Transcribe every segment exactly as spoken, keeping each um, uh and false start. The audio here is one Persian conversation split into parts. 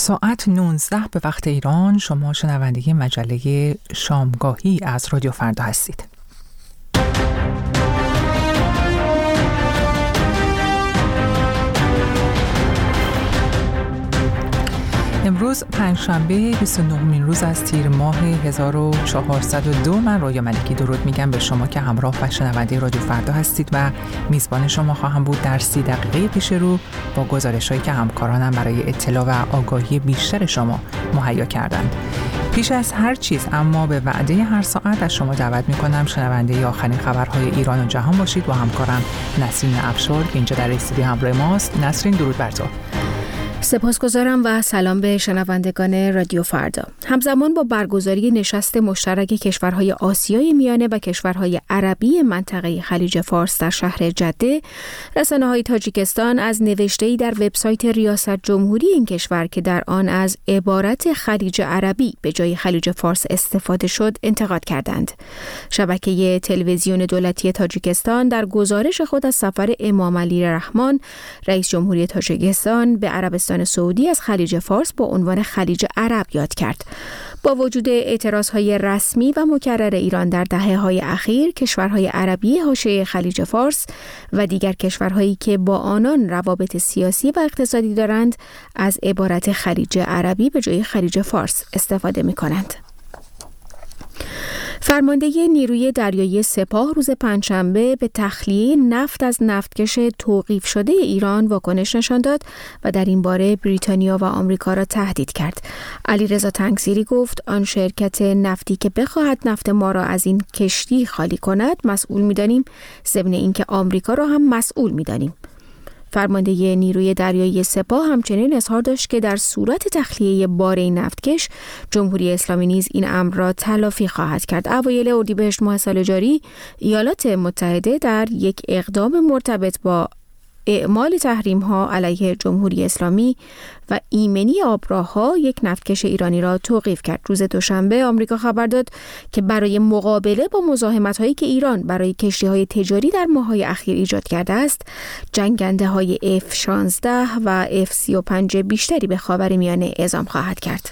ساعت نوزده به وقت ایران شما شنونده مجله شامگاهی از رادیو فردا هستید. امروز پنجشنبه بیست و نهمین روز از تیر ماه هزار و چهارصد و دو. من رویا ملکی درود میگم به شما که همراه و شنونده رادیو فردا هستید و میزبان شما خواهم بود در سی دقیقه پیش رو با گزارش‌هایی که همکارانم برای اطلاع و آگاهی بیشتر شما مهیا کردند. پیش از هر چیز اما به وعده هر ساعت از شما دعوت میکنم شنونده آخرین خبرهای ایران و جهان باشید. با همکارم نسرین افشار که اینجا در استودیو همراه ماست. نسرین درود بر تو. سپاسگزارم و سلام به شنوندگان رادیو فردا. همزمان با برگزاری نشست مشترک کشورهای آسیای میانه و کشورهای عربی منطقه خلیج فارس در شهر جده، رسانه‌های تاجیکستان از نوشته‌ای در وبسایت ریاست جمهوری این کشور که در آن از عبارت خلیج عربی به جای خلیج فارس استفاده شد انتقاد کردند. شبکه تلویزیون دولتی تاجیکستان در گزارش خود از سفر امام علی رحمان رئیس جمهوری تاجیکستان به عربستان سعودی از خلیج فارس با عنوان خلیج عرب یاد کرد. با وجود اعتراضهای رسمی و مکرر ایران در دهه‌های اخیر، کشورهای عربی حاشیه خلیج فارس و دیگر کشورهایی که با آنان روابط سیاسی و اقتصادی دارند از عبارت خلیج عربی به جای خلیج فارس استفاده می‌کنند. فرمانده نیروی دریایی سپاه روز پنجشنبه به تخلیه نفت از نفتکش توقیف شده ایران واکنش نشان داد و در این باره بریتانیا و آمریکا را تهدید کرد. علیرضا تنگزیری گفت آن شرکت نفتی که بخواهد نفت ما را از این کشتی خالی کند مسئول می‌دانیم، ضمن اینکه آمریکا را هم مسئول می‌دانیم. فرمانده نیروی دریایی سپاه همچنین اظهار داشت که در صورت تخلیه باره نفتکش، جمهوری اسلامی نیز این امر را تلافی خواهد کرد. اوایل اردیبهشت ماه سال جاری، ایالات متحده در یک اقدام مرتبط با اعمال تحریم‌ها علیه جمهوری اسلامی و ایمنی آبراه‌ها یک نفتکش ایرانی را توقیف کرد. روز دوشنبه آمریکا خبر داد که برای مقابله با مزاحمت‌هایی که ایران برای کشتی‌های تجاری در ماه‌های اخیر ایجاد کرده است، جنگنده‌های اف شانزده و اف سی و پنج بیشتری به خاورمیانه اعزام خواهد کرد.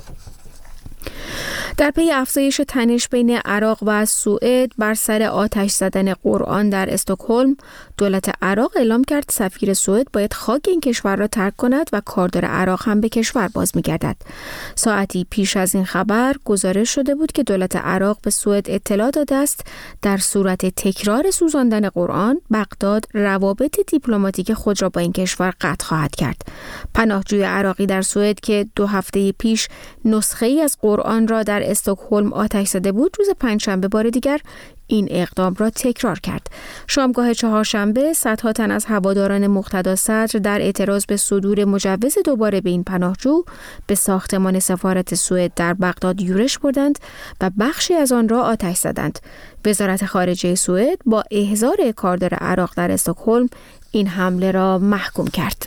در پی افزایش تنش بین عراق و سوئد بر سر آتش زدن قرآن در استکهلم، دولت عراق اعلام کرد سفیر سوئد باید خاک این کشور را ترک کند و کاردار عراق هم به کشور باز می‌گردد. ساعتی پیش از این خبر گزارش شده بود که دولت عراق به سوئد اطلاع داده است در صورت تکرار سوزاندن قرآن، بغداد روابط دیپلماتیک خود را با این کشور قطع خواهد کرد. پناهجوی عراقی در سوئد که دو هفته پیش نسخه‌ای از قرآن را در استکهلم آتش زده بود، روز پنجشنبه بار دیگر این اقدام را تکرار کرد. شامگاه چهارشنبه صدها تن از هواداران مقتدا صدر در اعتراض به صدور مجوز دوباره به این پناهجو به ساختمان سفارت سوئد در بغداد یورش بردند و بخشی از آن را آتش زدند. وزارت خارجه سوئد با احضار کاردار عراق در استکهلم این حمله را محکوم کرد.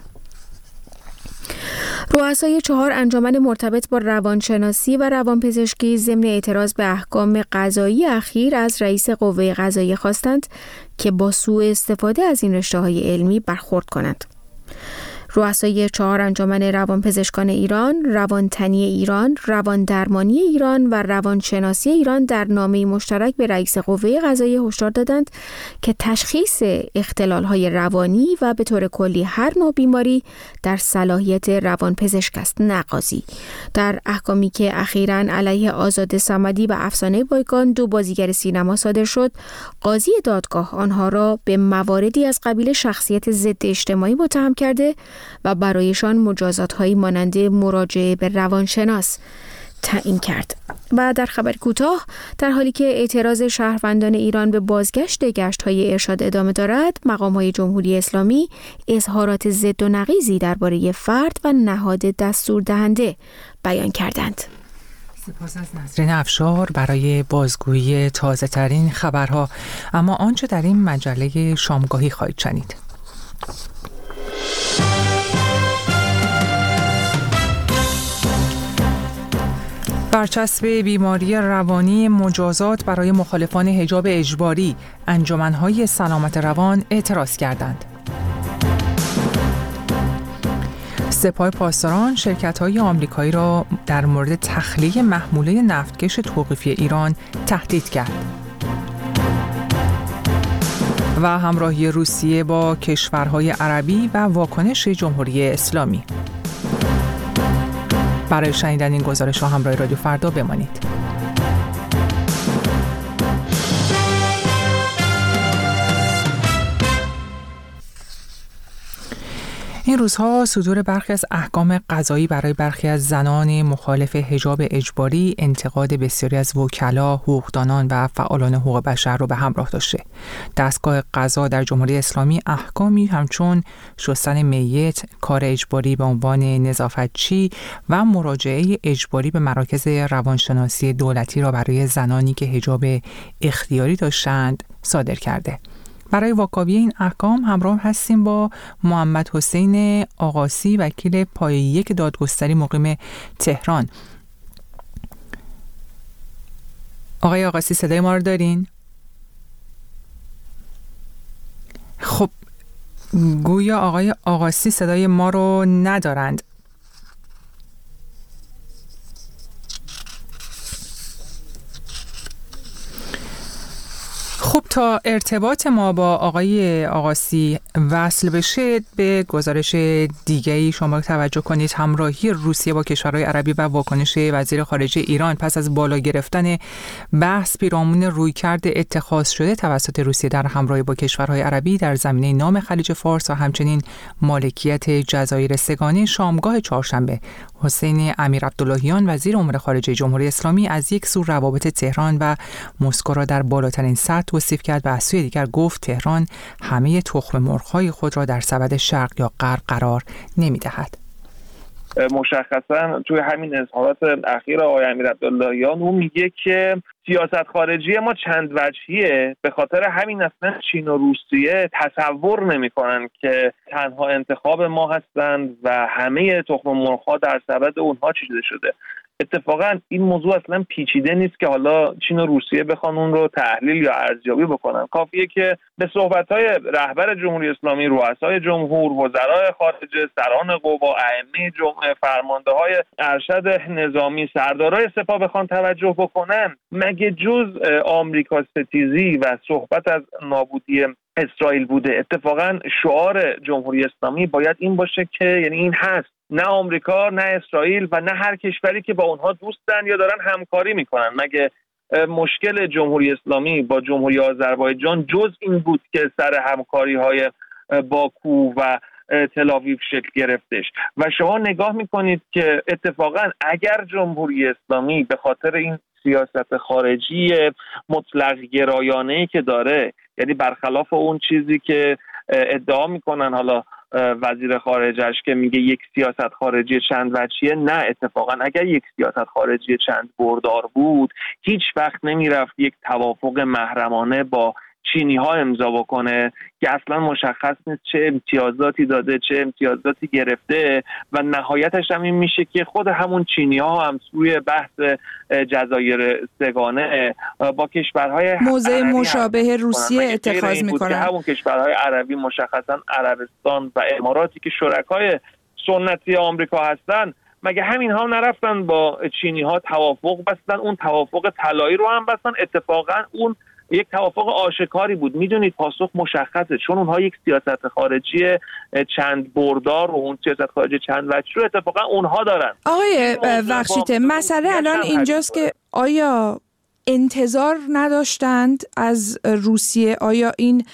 رؤسای چهار انجمن مرتبط با روانشناسی و روانپزشکی ضمن اعتراض به احکام قضایی اخیر از رئیس قوه قضاییه خواستند که با سوء استفاده از این رشته‌های علمی برخورد کنند. رؤسای چهار انجمن روانپزشکان ایران، روانتنی ایران، رواندرمانی ایران و روانشناسی ایران در نامه مشترک به رئیس قوه قضاییه هشدار دادند که تشخیص اختلال‌های روانی و به طور کلی هر نوع بیماری در صلاحیت روانپزشک است، نه قاضی. در احکامی که اخیراً علیه آزاده صمدی و افسانه بایگان، دو بازیگر سینما صادر شد، قاضی دادگاه آنها را به مواردی از قبیل شخصیت ضد اجتماعی متهم کرده و برایشان مجازات‌هایی مانند مراجعه به روانشناس تعیین کرد. و در خبر کوتاه، در حالی که اعتراض شهروندان ایران به بازگشت گشت‌های ارشاد ادامه دارد، مقام‌های جمهوری اسلامی اظهارات ضد و نقیضی درباره فرد و نهاد دستوردهنده بیان کردند. سپاس از نسرین افشار برای بازگویی تازه ترین خبرها. اما آنچه در این مجله شامگاهی خواهید شنید: برچسب بیماری روانی، مجازات برای مخالفان حجاب اجباری، انجمن‌های سلامت روان اعتراض کردند. سپاه پاسداران شرکت‌های آمریکایی را در مورد تخلیه محموله نفتکش توقیفی ایران تهدید کرد. و همراهی روسیه با کشورهای عربی و واکنش جمهوری اسلامی. برای شنیدن این گزارش ها همراه رادیو فردا بمانید. این روزها صدور برخی از احکام قضایی برای برخی از زنان مخالف حجاب اجباری انتقاد بسیاری از وکلا، حقوقدانان و فعالان حقوق بشر رو به همراه داشته. دستگاه قضا در جمهوری اسلامی احکامی همچون شستن میت، کار اجباری به عنوان نظافتچی و مراجعه اجباری به مراکز روانشناسی دولتی را برای زنانی که حجاب اختیاری داشتند صادر کرده. برای واکاوی این احکام همراه هستیم با محمد حسین آقاسی، وکیل پایه یک دادگستری مقیم تهران. آقای آقاسی صدای ما رو دارین؟ خب گویا آقای آقاسی صدای ما رو ندارند. خب تا ارتباط ما با آقای آقاسی وصل بشه به گزارش دیگه‌ای شما توجه کنید. همراهی روسیه با کشورهای عربی و واکنش وزیر خارجه ایران پس از بالا گرفتن بحث پیرامون رویکرد اتخاذ شده توسط روسیه در همراهی با کشورهای عربی در زمینه نام خلیج فارس و همچنین مالکیت جزایر سگانه، شامگاه چهارشنبه حسین امیرعبداللهیان وزیر امور خارجه جمهوری اسلامی از یک سو روابط تهران و مسکو را در بالاترین سطح توصیف کرد و از سوی دیگر گفت تهران همه تخم مرغ‌های خود را در سبد شرق یا غرب قرار نمی‌دهد. مشخصا توی همین اظهارات اخیر آقای امیرعبداللهیان اون میگه که سیاست خارجی ما چند وجهیه، به خاطر همین اصلا چین و روسیه تصور نمی‌کنن که تنها انتخاب ما هستند و همه تخم مرغ‌ها در سبد اونها چیده شده. اتفاقا این موضوع اصلا پیچیده نیست که حالا چین و روسیه بخوان اون رو تحلیل یا ارزیابی بکنن. کافیه که به صحبت‌های رهبر جمهوری اسلامی، رؤسای جمهور، وزرای خارجه، سران قوا، ائمه جمعه، فرمانده‌های ارشد نظامی، سردارای سپاه بخوان توجه بکنن، مگه جز آمریکا ستیزی و صحبت از نابودی اسرائیل بوده؟ اتفاقا شعار جمهوری اسلامی باید این باشه که یعنی این هست، نه آمریکا نه اسرائیل و نه هر کشوری که با اونها دوستن یا دارن همکاری میکنن. مگه مشکل جمهوری اسلامی با جمهوری آذربایجان جز این بود که سر همکاری های باکو و تل‌آویو شکل گرفتش؟ و شما نگاه میکنید که اتفاقا اگر جمهوری اسلامی به خاطر این سیاست خارجی مطلق گرایانه‌ای که داره، یعنی برخلاف اون چیزی که ادعا میکنن حالا وزیر خارجش که میگه یک سیاست خارجی چند وجهیه، نه، اتفاقا اگر یک سیاست خارجی چند بردار بود هیچ وقت نمیرفت یک توافق محرمانه با چینی ها امضا بکنه که اصلا مشخص نیست چه امتیازاتی داده، چه امتیازاتی گرفته و نهایتش هم این میشه که خود همون چینی ها هم سوی بحث جزایر سگانه با کشورهای موضع مشابه روسیه اتخاذ میکنن. همون کشورهای عربی مشخصا عربستان و اماراتی که شرکای سنتی آمریکا هستن، مگه همین ها نرفتن با چینی ها توافق بستن؟ اون توافق طلایی رو هم بستن. اتفاقا اون یک توافق آشکاری بود. میدونید پاسخ مشخصه، چون اونها یک سیاست خارجی چند بردار و اون سیاست خارجی چند وجه رو اتفاقا اونها دارن. آقای بخشیده، مسئله الان اینجاست که آیا انتظار نداشتند از روسیه؟ آیا این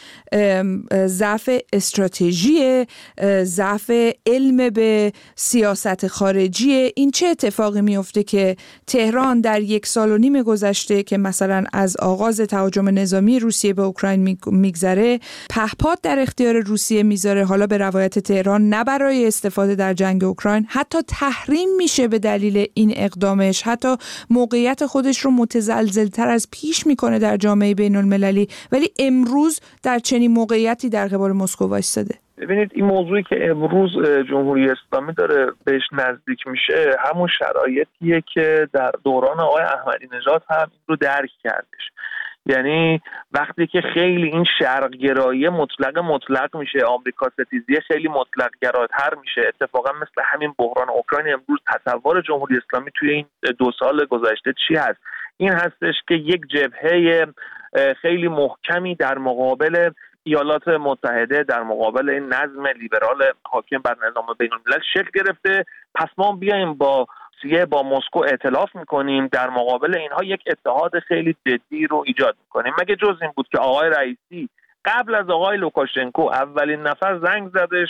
ضعف استراتژی، ضعف علم به سیاست خارجی؟ این چه اتفاقی میفته که تهران در یک سال و نیم گذشته که مثلا از آغاز تهاجم نظامی روسیه به اوکراین میگذره پهپاد در اختیار روسیه میذاره، حالا به روایت تهران نه برای استفاده در جنگ اوکراین، حتی تحریم میشه به دلیل این اقدامش، حتی موقعیت خودش رو متزلزل تر از پیش میکنه در جامعه بین المللی، ولی امروز در چنین موقعیتی در قبال مسکو وایساده. ببینید این موضوعی که امروز جمهوری اسلامی داره بهش نزدیک میشه همون شرایطیه که در دوران آقای احمدی نژاد هم این رو درک کردش. یعنی وقتی که خیلی این شرق‌گرایی مطلق مطلق میشه، آمریکا ستیزی خیلی مطلق گراتر میشه، اتفاقا مثل همین بحران اوکراین امروز تصور جمهوری اسلامی توی این دو سال گذشته چی هست؟ این هستش که یک جبهه خیلی محکمی در مقابل ایالات متحده، در مقابل این نظم لیبرال حاکم بر نظام بین‌الملل شکل گرفته. پس ما بیایم با روسیه، با مسکو ائتلاف میکنیم، در مقابل اینها یک اتحاد خیلی جدی رو ایجاد میکنیم. مگه جز این بود که آقای رئیسی قبل از آقای لوکاشنکو اولین نفر زنگ زدش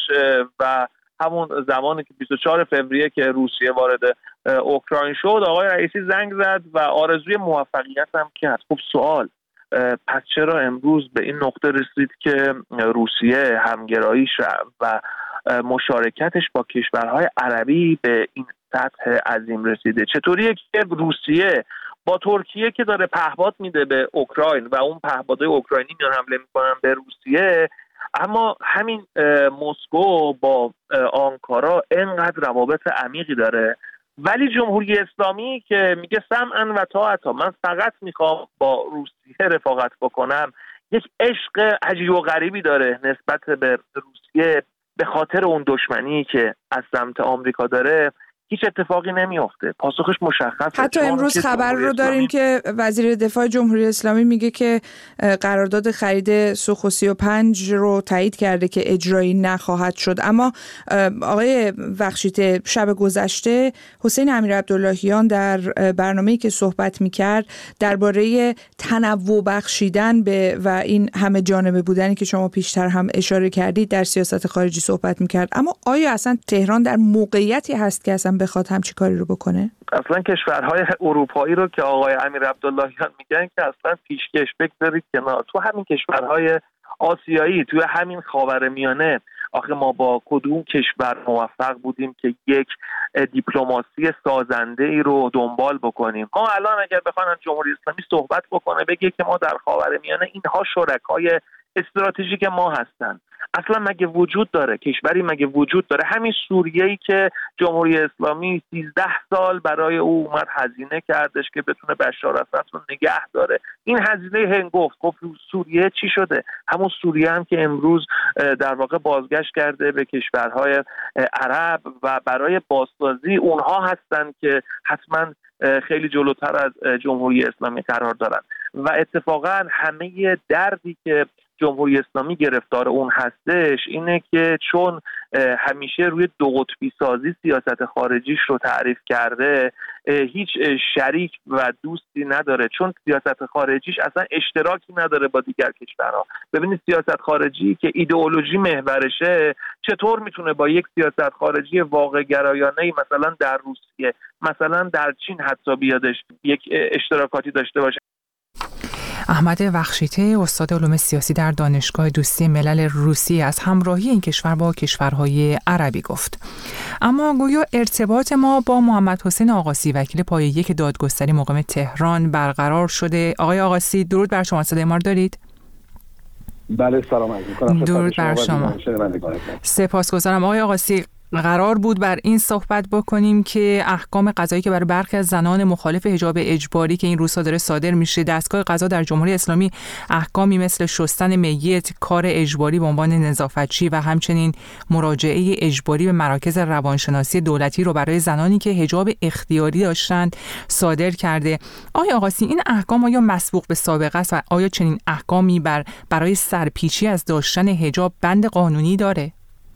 و همون زمانی که بیست و چهارم فوریه که روسیه وارد اوکراین شد، آقای رئیسی زنگ زد و آرزوی موفقیت هم کرد. خب سوال، پس چرا امروز به این نقطه رسید که روسیه همگراییش و مشارکتش با کشورهای عربی به این سطح عظیم رسیده؟ چطوریه که روسیه با ترکیه که داره پهپاد میده به اوکراین و اون پهپادهای اوکراینی میان حمله میکنن به روسیه، اما همین مسکو با آنکارا اینقدر روابط عمیقی داره، ولی جمهوری اسلامی که میگه سمعا و طاعتا، من فقط میخوام با روسیه رفاقت بکنم، یک عشق عجیب و غریبی داره نسبت به روسیه به خاطر اون دشمنی که از سمت آمریکا داره، هیچ اتفاقی نمیافته. پاسخش مشخصه. حتی امروز خبر رو داریم که وزیر دفاع جمهوری اسلامی میگه که قرارداد خرید سوخو سی و پنج رو تایید کرده که اجرایی نخواهد شد. اما آقای بخشیته، شب گذشته حسین امیرعبداللهیان در برنامه‌ای که صحبت میکرد درباره تنوع بخشیدن به و این همه جانبه بودنی که شما پیشتر هم اشاره کردید در سیاست خارجی صحبت میکرد. اما آیا اصلا تهران در موقعیتی هست که اصلا بخواد همچی کاری رو بکنه؟ اصلا کشورهای اروپایی رو که آقای امیرعبداللهیان میگن که اصلا پیشکش بگذارید کنار. تو همین کشورهای آسیایی، توی همین خاورمیانه، آخه ما با کدوم کشور موفق بودیم که یک دیپلماسی سازنده ای رو دنبال بکنیم؟ ما الان اگر بخوان جمهوری اسلامی صحبت بکنه بگه که ما در خاورمیانه اینها شرکای استراتژیک ما هستن، اصلا مگه وجود داره؟ کشوری مگه وجود داره؟ همین سوریه‌ای که جمهوری اسلامی سیزده سال برای او اومد هزینه کردش که بتونه بشار اسد رو نگه داره، این هزینه هنگفت. خب سوریه چی شده؟ همون سوریه هم که امروز در واقع بازگشت کرده به کشورهای عرب و برای بازسازی اونها هستن که حتما خیلی جلوتر از جمهوری اسلامی قرار دارن. و اتفاقا همه دردی که جمهوری اسلامی گرفتار اون هستش اینه که چون همیشه روی دو قطبی سازی سیاست خارجیش رو تعریف کرده، هیچ شریک و دوستی نداره، چون سیاست خارجیش اصلا اشتراکی نداره با دیگر کشورها. ببینید سیاست خارجی که ایدئولوژی محورشه چطور میتونه با یک سیاست خارجی واقع گرایانه مثلا در روسیه، مثلا در چین حتی بیادش یک اشتراکاتی داشته باشه. احمد بخشیته، استاد علوم سیاسی در دانشگاه دوستی ملل روسیه، از همراهی این کشور با کشورهای عربی گفت. اما گویا ارتباط ما با محمد حسین آقاسی، وکیل پایه یک دادگستری مقیم تهران، برقرار شده. آقای آقاسی، درود بر شما، صدای ما رو دارید؟ بله، سلام علیکم. کنم درود بر شما. سپاسگزارم. آقای آقاسی، قرار بود بر این صحبت بکنیم که احکام قضایی که برای برخی از زنان مخالف حجاب اجباری که این روزها داره صادر میشه، دستگاه قضا در جمهوری اسلامی احکامی مثل شستن میت، کار اجباری به عنوان نظافتچی و همچنین مراجعه اجباری به مراکز روانشناسی دولتی رو برای زنانی که حجاب اختیاری داشتند صادر کرده. آقای آقاسی، این احکام آیا مسبوق به سابقه است و آیا چنین احکامی بر برای سرپیچی از داشتن حجاب بند قانونی داره؟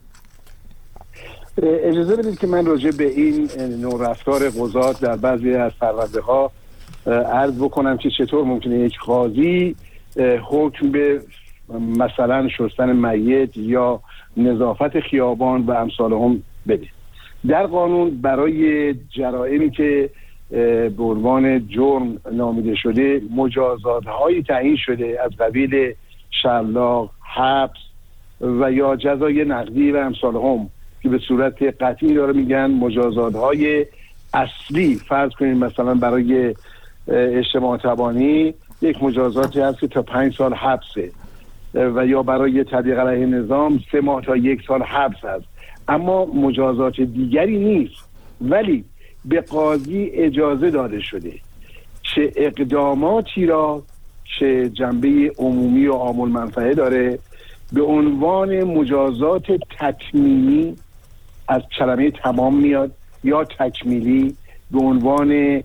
اجازه بدید که من راجع به این نوع رفتار قضات در بعضی از پرونده ها عرض بکنم که چطور ممکنه یک قاضی حکم به مثلا شستن میت یا نظافت خیابان و امثال هم بده. در قانون برای جرائمی که به عنوان جرم نامیده شده مجازات‌هایی تعیین شده از قبیل شلاق، حبس و یا جزای نقدی و امثال هم که به صورت قطعی داره میگن مجازات‌های اصلی. فرض کنید مثلا برای اجتماع تبانی یک مجازاتی هست که تا پنج سال حبسه و یا برای تبلیغ علیه نظام سه ماه تا یک سال حبس هست، اما مجازات دیگری نیست. ولی به قاضی اجازه داده شده چه اقداماتی را که جنبه عمومی و عام المنفعه داره، به عنوان مجازات تکمیلی از کلمه تمام میاد یا تکمیلی به عنوان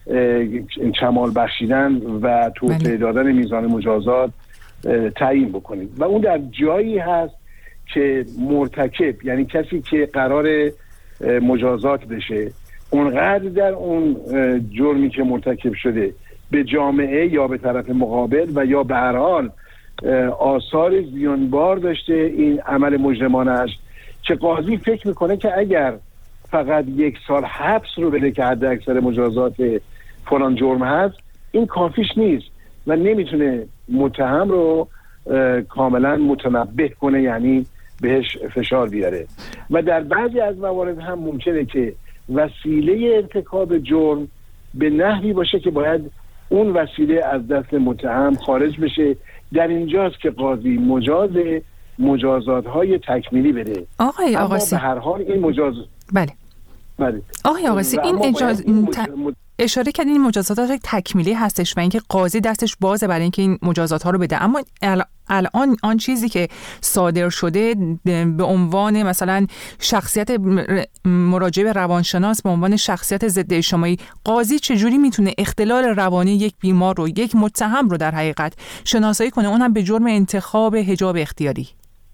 کمال بخشیدن و توسعه دادن میزان مجازات تعیین بکنید و اون در جایی هست که مرتکب، یعنی کسی که قرار مجازات بشه، اونقدر در اون جرمی که مرتکب شده به جامعه یا به طرف مقابل و یا به هر حال آثار زیانبار داشته این عمل مجرمانش، که قاضی فکر میکنه که اگر فقط یک سال حبس رو بده که حد اکثر مجازات فلان جرم هست، این کافیش نیست و نمیتونه متهم رو کاملا متنبه کنه، یعنی بهش فشار بیاره. و در بعضی از موارد هم ممکنه که وسیله ارتکاب جرم به نحوی باشه که باید اون وسیله از دست متهم خارج بشه. در اینجاست که قاضی مجاز مجازات های تکمیلی بده. آقای آقاسی، به هر حال این مجاز بله بله آقای آقاسی، این اجاز این ت... اشاره کردین این مجازات تکمیلی هستش و اینکه قاضی دستش بازه برای اینکه این مجازات ها رو بده، اما الان آن چیزی که صادر شده به عنوان مثلا شخصیت مراجع به روانشناس به عنوان شخصیت ضد اجتماعی، قاضی چجوری میتونه اختلال روانی یک بیمار رو، یک متهم رو در حقیقت شناسایی کنه، اونم به جرم انتخاب حجاب اختیاری؟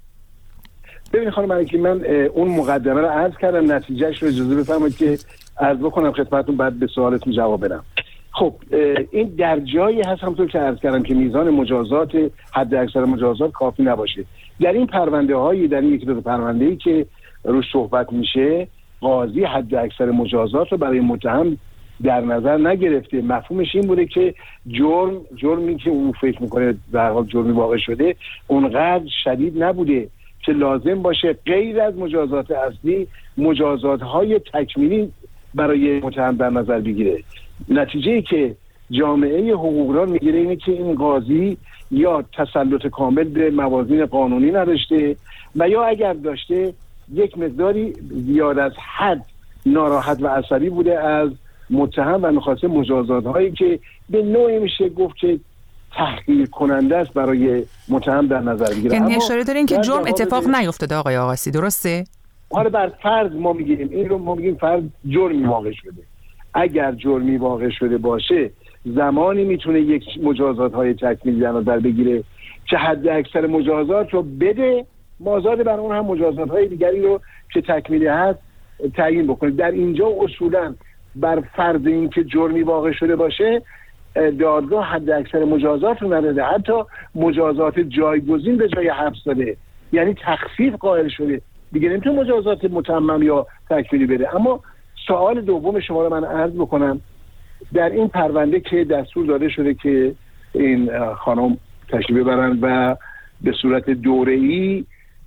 ببینید خانم ملکی، من اون مقدمه رو عرض کردم، نتیجهش رو اجازه بفرمایید که عرض بکنم خدمتتون، بعد به سوالتون جواب بدم. خب این در جایی هست همونطور که عرض کردم که میزان مجازات حد اکثر مجازات کافی نباشه. در این پرونده هایی در این یکی دو پرونده ای که روش صحبت میشه، قاضی حد اکثر مجازات رو برای متهم در نظر نگرفته. مفهومش این بوده که جرم جرمی که اون فکر میکنه در حال جرمی واقع شده اونقدر شدید نبوده که لازم باشه غیر از مجازات اصلی مجازات های تکمیلی برای متهم در نظر بگیره. نتیجه‌ای که جامعه حقوقدان میگیره اینه که این قاضی یا تسلط کامل به موازین قانونی نداشته و یا اگر داشته یک مقداری زیاد از حد ناراحت و عصبی بوده از متهم و میخواسته مجازات هایی که به نوعی میشه گفت که تحقیر کننده است برای متهم در نظر بگیره. یعنی اشاره دارین که جرم اتفاق نیفتاده آقای آقاسی، درسته؟ حالا بر فرض ما میگیم این رو ما میگیم فرض جرمی واقع شده. اگر جرمی واقع شده باشه زمانی میتونه یک مجازات های تکمیلی در نظر بگیره که حد اکثر مجازات رو بده، مازاد بر اون هم مجازات های دیگری رو که تکمیلی هست تعیین بکنه. در اینجا اصولا بر فرض این که جرمی واقع شده باشه دادگاه حد اکثر مجازات رو نداده، حتی مجازات جایگزین به جای حبس داده، یعنی تخفیف قائل شده، دیگه نمیتونه مجازات متمم یا تکمیلی بده. اما سوال دوم شما رو من عرض بکنم، در این پرونده که دستور داده شده که این خانم تشریف ببرن و به صورت دوره‌ای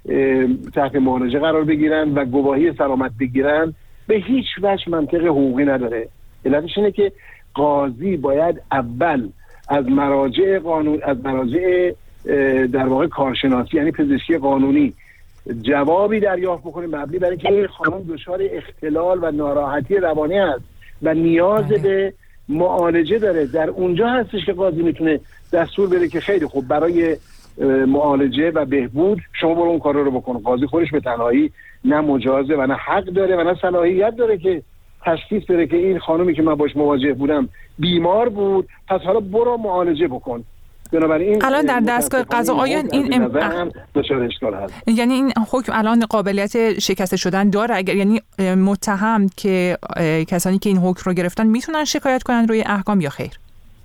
تحت معالجه قرار بگیرن و گواهی سلامت بگیرن، به هیچ وجه منطق حقوقی نداره. علتش اینه که قاضی باید اول از مراجع قانون از مراجع در واقع کارشناسی یعنی پزشکی قانونی جوابی دریافت بکنه مبنی بر اینکه این خانم دچار اختلال و ناراحتی روانی است و نیاز به معالجه داره. در اونجا هستش که قاضی میتونه دستور بده که خیلی خوب برای معالجه و بهبود شما برو اون کار رو بکن. قاضی خودش به تنهایی نه مجازه و نه حق داره و نه صلاحیت داره که تشخیص بده که این خانومی که من باش مواجه بودم بیمار بود، پس حالا برو معالجه بکن. بنابراین الان در دستگاه قضا آیا این ام... اشکال هست؟ یعنی این حکم الان قابلیت شکسته شدن داره؟ اگر یعنی متهم که کسانی که این حکم رو گرفتن میتونن شکایت کنن روی احکام یا خیر؟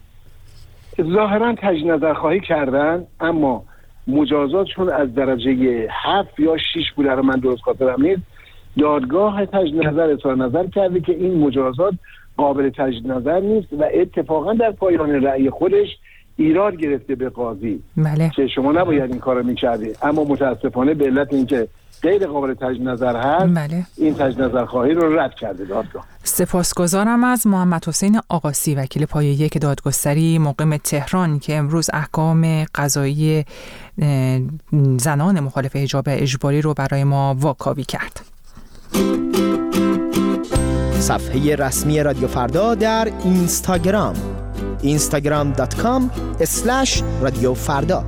ظاهرا تجدید نظر خواهی کردن، اما مجازاتشون از درجه هفت یا شش بوده رو من درست خاطرم نیست. دادگاه تجدید نظر اظهار نظر کرده که این مجازات قابل تجدید نظر نیست و اتفاقا در پایان رأی خودش ایراد گرفته به قاضی بله. که شما نباید این کارو می‌کردی، اما متاسفانه به علت اینکه غیر قابل تجدید نظر هست بله. این تجدید نظر خواهی رو رد کرده دادگاه. سپاسگزارم از محمد حسین آقاسی، وکیل پایه یک دادگستری مقیم تهران که امروز احکام قضایی زنان مخالف حجاب اجباری رو برای ما واکاوی کرد. صفحه رسمی رادیو فردا در اینستاگرام اینستاگرام دات کام اسلش رادیو فردا.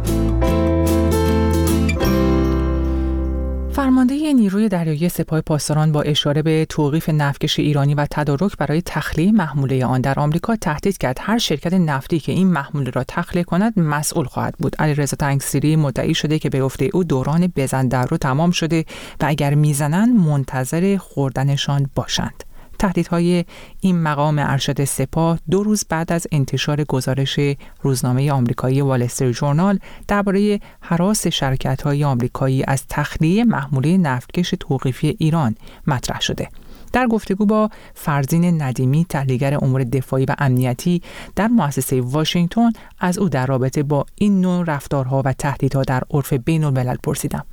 فرمانده نیروی دریایی سپاه پاسداران با اشاره به توقیف نفتکش ایرانی و تدارک برای تخلیه محموله آن در آمریکا تهدید کرد هر شرکت نفتی که این محموله را تخلیه کند مسئول خواهد بود. علیرضا تنگسیری مدعی شده که به گفته او دوران بزن در رو تمام شده و اگر میزنند منتظر خوردنشان باشند. تهدیدهای این مقام ارشد سپاه دو روز بعد از انتشار گزارش روزنامه آمریکایی وال استریت ژورنال درباره هراس شرکت‌های آمریکایی از تخلیه محموله نفتکش توقیفی ایران مطرح شده. در گفتگو با فرزین ندیمی تحلیلگر امور دفاعی و امنیتی در مؤسسه واشنگتن از او در رابطه با این نوع رفتارها و تهدیدها در عرف بین‌الملل پرسیدم.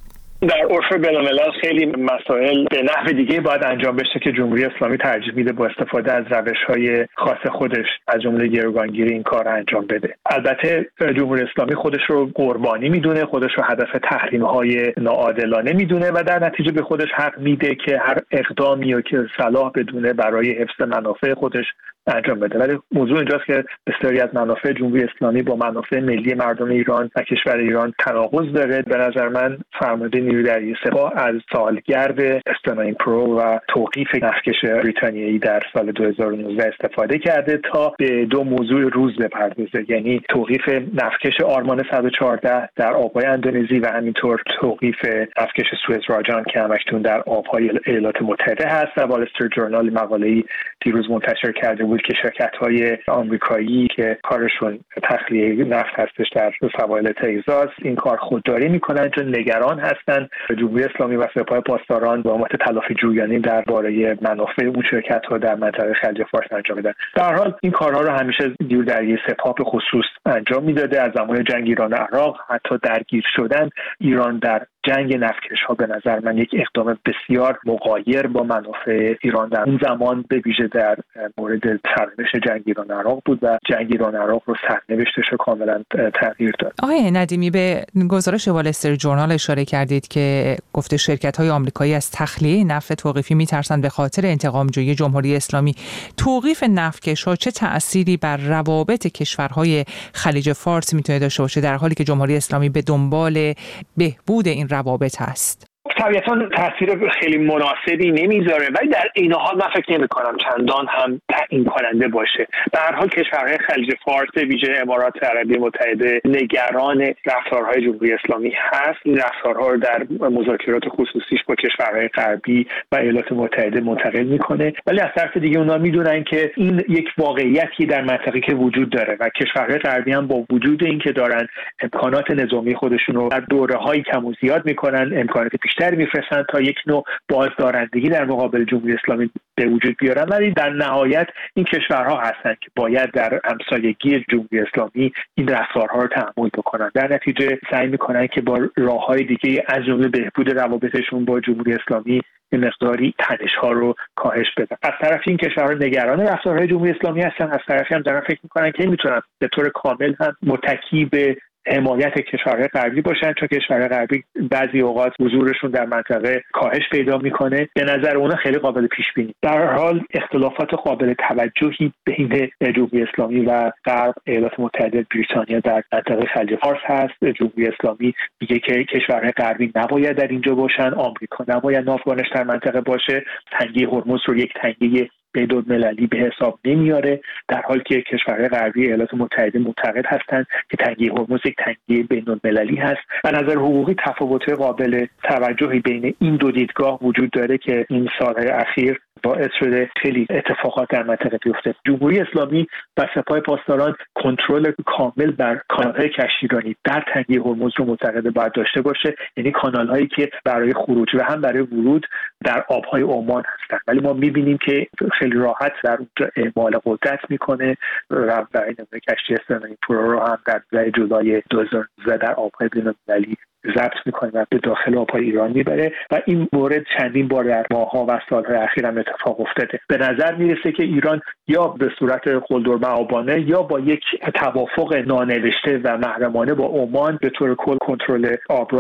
در عرف بین‌الملل خیلی مسائل به نحو دیگه باید انجام بشه که جمهوری اسلامی ترجیح میده با استفاده از روش‌های خاص خودش از جمله گروگانگیری این کار انجام بده. البته جمهوری اسلامی خودش رو قربانی میدونه، خودش رو هدف تحریم‌های ناعادلانه میدونه و در نتیجه به خودش حق میده که هر اقدامی رو که صلاح بدونه برای حفظ منافع خودش انجام بده. ولی موضوع اینجاست که بسیاری از منافع جمهوری اسلامی با منافع ملی مردم ایران و کشور ایران تناقض داره. به نظر من فرمانده نیروی دریایی سپاه از سالگرد استناین پرو و توقیف نفتکش بریتانیایی در سال دو هزار و نوزده استفاده کرده تا به دو موضوع روز بپردازه، یعنی توقیف نفتکش آرمان صد و چهارده در آبهای اندونزی و همینطور توقیف نفتکش سوئز راجان که همکنون در آبهای ایالات متحده هست. و وال استریت ژورنال مقاله‌ای دیروز منتشر کرده بود که شرکت‌های آمریکایی که کارشون تخلیه نفت هستش در سواحل تگزاس این کار خودداری میکنن چون نگران هستن جمهوری اسلامی و سپاه پاسداران با مت تلافی جویانی درباره منافع اون شرکت‌ها در منطقه خلیج فارس انجام بدن. در هر حال این کارها رو همیشه نیروی دریایی سپاه به خصوص انجام میداده. از زمان جنگ ایران عراق حتی درگیر شدن ایران در جنگ نفتکش ها به نظر من یک اقدام بسیار مغایر با منافع ایران در اون زمان به ویژه در مورد سرنوشت جنگ ایران عراق بود و جنگ ایران عراق رو سرنوشتش رو کاملا تغییر داد. آقای ندیمی به گزارش وال استریت ژورنال اشاره کردید که گفته شرکت‌های آمریکایی از تخلیه نفت توقیفی می‌ترسند به خاطر انتقام‌جویی جمهوری اسلامی. توقیف نفتکش‌ها چه تأثیری بر روابط کشورهای خلیج فارس میتونه داشته باشه در حالی که جمهوری اسلامی به دنبال بهبود این روابط هست؟ طبیعتاً تاثیر خیلی مناسبی نمیذاره، ولی در این حال من فکر نمی‌کنم چندان هم تعیین کننده باشه. به هر حال کشورهای خلیج فارس ویژه امارات عربی متحده نگران رفتارهای جمهوری اسلامی هست. این رفتارها رو در مذاکرات خصوصیش با کشورهای غربی و ایالات متحده منتقل میکنه، ولی از طرف دیگه اونا میدونن که این یک واقعیتی در منطقه که وجود داره و کشورهای غربی هم با وجود اینکه دارن امکانات نظامی خودشون رو در دوره‌های کم و زیاد میکنن، امکانات بیشتر میفرستن تا یک نوع بازدارندگی در مقابل جمهوری اسلامی به وجود بیارن، ولی در نهایت این کشورها هستن که باید در همسایگی جمهوری اسلامی این رفتارها رو تحمل بکنن. در نتیجه سعی میکنن که با راههای دیگه از جمله بهبود روابطشون با جمهوری اسلامی این مقداری تنش‌ها رو کاهش بدن. از طرف این کشورها نگران رفتارهای جمهوری اسلامی هستن، از طرفی هم دارن فکر میکنن که میتونن به طور کامل هم متکی به حمایت کشورهای غربی باشن، چون کشورهای غربی بعضی اوقات حضورشون در منطقه کاهش پیدا میکنه. به نظر اونا خیلی قابل پیش بینی. در هر حال اختلافات قابل توجهی بین جمهوری اسلامی و غرب، ایالات متحده، بریتانیا در منطقه خلیج فارس هست. جمهوری اسلامی میگه که کشورهای غربی نباید در اینجا باشن، آمریکا نباید ناوگانش در منطقه باشه، تنگه هرمز رو یک تنگه بین‌المللی به حساب نمیاره، در حالی که کشورهای غربی ایالات متحده معتقد هستند که تنگه هرمز یک تنگه بین‌المللی هست. از نظر حقوقی تفاوت‌های قابل توجهی بین این دو دیدگاه وجود داره که این سال‌های اخیر باعث شده خیلی اتفاقات در منطقه بیفته. جمهوری اسلامی و سپاه پاسداران کنترل کامل بر کانال‌های کشتیرانی در تنگه هرمز رو معتقد باید داشته باشه، یعنی کانال‌هایی که برای خروج و هم برای ورود در آب‌های عمان هستند. ولی ما می‌بینیم که خیلی راحت در اونجا اعمال قدرت می‌کنه و برای نمونه کشتی استناین پرو رو هم در جولای دو هزار و نوزده در آب‌های بین‌المللی ضبط میکنه و به داخل آبهای ایران میبره و این مورد چندین بار در ماه‌ها و سال‌های اخیر هم اتفاق افتاده. به نظر میرسه که ایران یا به صورت قلدرمعابانه یا با یک توافق نانوشته و محرمانه با عمان به طور کل کنترل آبراه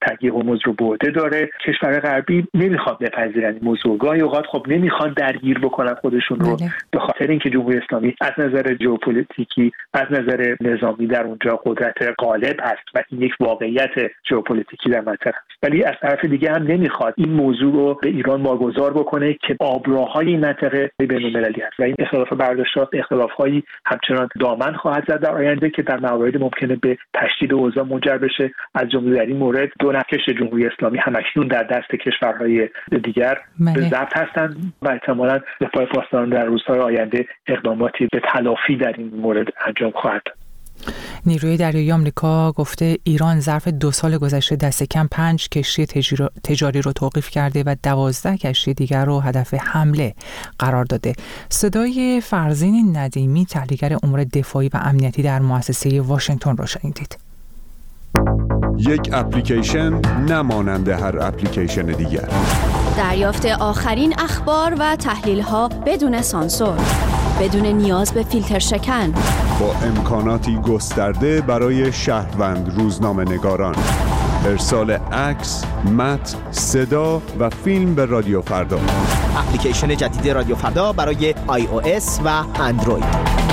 تغییر هرمز رو به عهده داره. کشور غربی نمیخواد بپذیرن این موضوع، گاهی اوقات خب نمیخوان درگیر بکنن خودشون رو بله. به خاطر اینکه جمهوری اسلامی از نظر ژئوپلیتیکی، از نظر نظامی در اونجا قدرت غالب هست و این یک واقعیت ژئوپلیتیکی در منطقه است. ولی از طرف دیگه هم نمیخواد این موضوع رو به ایران واگذار بکنه که آبراهای این منطقه بین‌المللی هست و این اختلاف برداشت‌ها اختلاف‌هایی همچنان دامن خواهد زد در آینده که در موارد ممکنه به تشدید اوضاع منجر بشه. از جمله در این مورد دو نقش جمهوری اسلامی همکنون در دست کشورهای دیگر به ضبط هستند و احتمالاً به پای پاسداران در روزهای آینده اقداماتی به تلافی در این مورد انجام خواهد داد. نیروی دریایی آمریکا گفته ایران ظرف دو سال گذشته دست کم پنج کشتی تجاری رو توقیف کرده و دوازده کشتی دیگر رو هدف حمله قرار داده. صدای فرزین ندیمی، تحلیلگر امور دفاعی و امنیتی در مؤسسه واشنگتن رو شنیدید. یک اپلیکیشن نمانند هر اپلیکیشن دیگر. دریافت آخرین اخبار و تحلیل‌ها بدون سانسور، بدون نیاز به فیلتر شکن، با امکاناتی گسترده برای شهروند روزنامه‌نگاران. ارسال عکس، متن، صدا و فیلم به رادیو فردا. اپلیکیشن جدید رادیو فردا برای آی او اس و اندروید.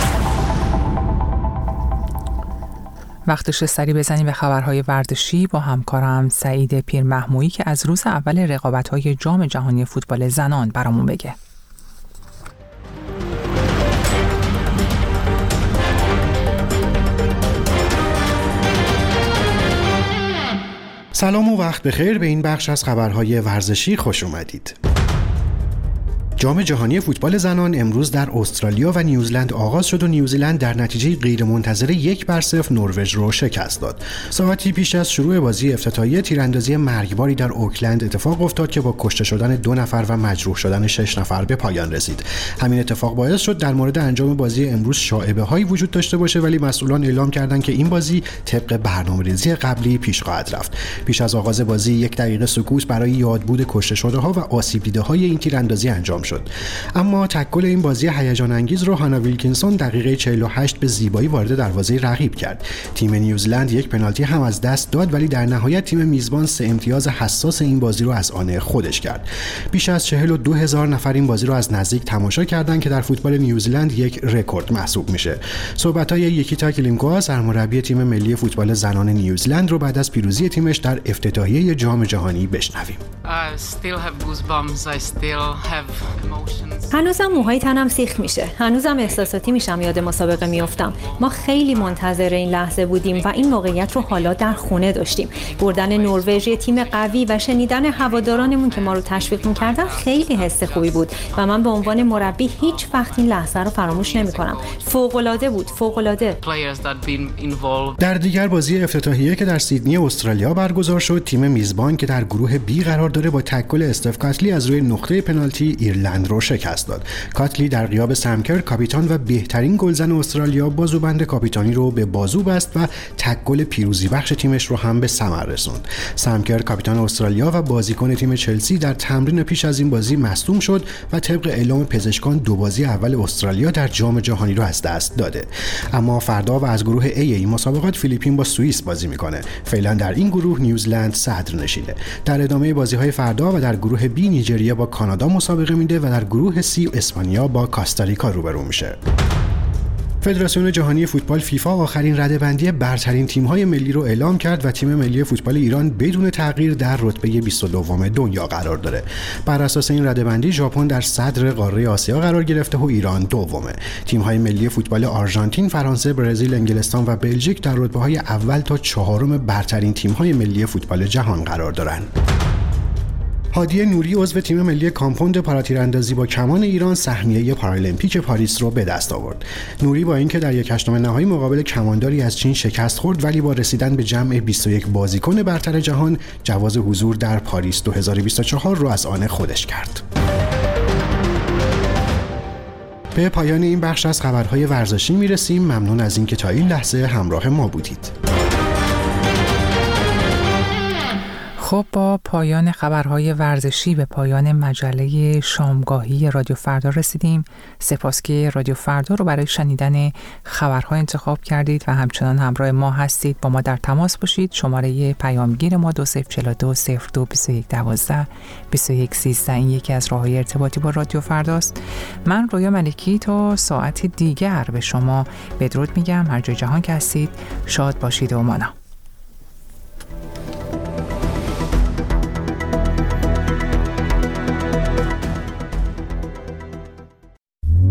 وقتش سری بزنیم به خبرهای ورزشی با همکارم سعید پیرمحمویی که از روز اول رقابت‌های جام جهانی فوتبال زنان برامون بگه. سلام و وقت بخیر، به این بخش از خبرهای ورزشی خوش اومدید. جام جهانی فوتبال زنان امروز در استرالیا و نیوزلند آغاز شد و نیوزیلند در نتیجه غیرمنتظره یک بر صفر نروژ رو شکست داد. ساعتی پیش از شروع بازی افتتاحیه تیراندازی مرگباری در اوکلند اتفاق افتاد که با کشته شدن دو نفر و مجروح شدن شش نفر به پایان رسید. همین اتفاق باعث شد در مورد انجام بازی امروز شایعه‌هایی وجود داشته باشه، ولی مسئولان اعلام کردند که این بازی طبق برنامه‌ریزی قبلی پیش خواهد رفت. پیش از آغاز بازی یک دقیقه سکوت برای یادبود کشته شده‌ها و آسیب دیده‌های این تیراندازی انجام شد. اما تکل این بازی هیجان انگیز رو هانا ویلکینسون دقیقه چهل و هشت به زیبایی وارد دروازه رقیب کرد. تیم نیوزیلند یک پنالتی هم از دست داد، ولی در نهایت تیم میزبان سه امتیاز حساس این بازی رو از آن خودش کرد. بیش از چهل و دو هزار نفر این بازی رو از نزدیک تماشا کردند که در فوتبال نیوزیلند یک رکورد محسوب میشه. صحبت‌های یکیتا کلیمکووا، سرمربی تیم ملی فوتبال زنان نیوزیلند رو بعد از پیروزی تیمش در افتتاحیه جام جهانی بشنویم. هنوزم موهای تنم سیخ میشه، هنوزم احساساتی میشم، یاد مسابقه میافتم. ما خیلی منتظر این لحظه بودیم و این موقعیت رو حالا در خونه داشتیم. بردن نروژ، تیم قوی و شنیدن هوادارانمون که ما رو تشویق میکردن خیلی حس خوبی بود و من به عنوان مربی هیچ وقت این لحظه رو فراموش نمیکنم. فوق العاده بود، فوق العاده. در دیگر بازی افتتاحیه که در سیدنی استرالیا برگزار شد، تیم میزبان که در گروه بی قرار داره با تکل استف کاتلی از روی نقطه پنالتی ایرلند رو شکست داد. کاتلی در غیاب سمکر، کاپیتان و بهترین گلزن استرالیا، بازوبند کاپیتانی رو به بازو بست و تک گل پیروزی بخش تیمش رو هم به ثمر رسوند. سمکر، کاپیتان استرالیا و بازیکن تیم چلسی، در تمرین پیش از این بازی مصدوم شد و طبق اعلام پزشکان دو بازی اول استرالیا در جام جهانی رو از دست داده. اما فردا و از گروه A این مسابقات فیلیپین با سوئیس بازی میکنه. فعلا در این گروه نیوزیلند صدر نشینه. در ادامه بازی‌های فردا و در گروه B نیجریه با کانادا مسابقه میده و در گروه C اسپانیا با کاستاریکا روبرو میشه. فدراسیون جهانی فوتبال فیفا آخرین رده‌بندی برترین تیم‌های ملی رو اعلام کرد و تیم ملی فوتبال ایران بدون تغییر در رتبه بیست و دوم دنیا قرار داره. بر اساس این رده‌بندی ژاپن در صدر قاره آسیا قرار گرفته و ایران دومه. تیم‌های ملی فوتبال آرژانتین، فرانسه، برزیل، انگلستان و بلژیک در رتبه‌های اول تا چهارم برترین تیم‌های ملی فوتبال جهان قرار دارند. هادی نوری عضو تیم ملی کامپوند پاراتیراندازی با کمان ایران سهمیه پارالمپیک پاریس رو به دست آورد. نوری با اینکه در یک هشتم نهایی مقابل کمانداری از چین شکست خورد، ولی با رسیدن به جمع بیست و یک بازیکن برتر جهان جواز حضور در پاریس دو هزار و بیست و چهار رو از آن خودش کرد. به پایان این بخش از خبرهای ورزشی میرسیم. ممنون از اینکه تا این لحظه همراه ما بودید. خب با پایان خبرهای ورزشی به پایان مجله شامگاهی رادیو فردا رسیدیم. سپاس که رادیو فردا رو برای شنیدن خبرها انتخاب کردید و همچنان همراه ما هستید. با ما در تماس باشید. شماره پیامگیر ما دو صفر چهار دو صفر دو بیست و یک دوازده بیست و یک سیزده این یکی از راه‌های ارتباطی با رادیو فرداست. من رویا ملکی تا ساعت دیگر به شما بدرود میگم. هر جای جهان که هستید شاد باشید و مانا.